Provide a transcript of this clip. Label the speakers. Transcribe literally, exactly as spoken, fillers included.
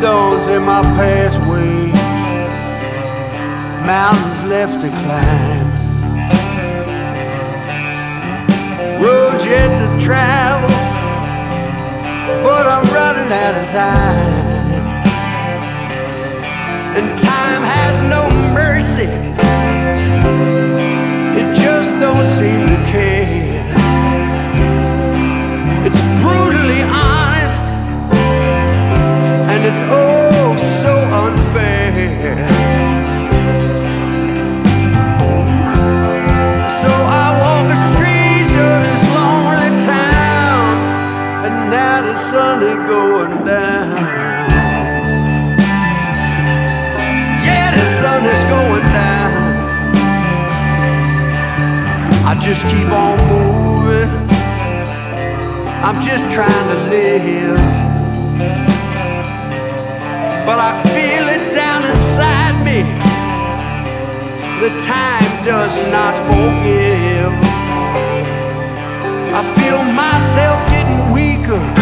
Speaker 1: stones in my pathway, mountains left to climb, roads yet to travel, but I'm running out of time. And time has no mercy, it just don't seem to care. It's brutally honest, and it's oh so unfair. So I walk the streets of this lonely town, and now the sun is going down. Yeah, the sun is going down. I just keep on moving, I'm just trying to live, but I feel it down inside me, the time does not forgive. I feel myself getting weaker,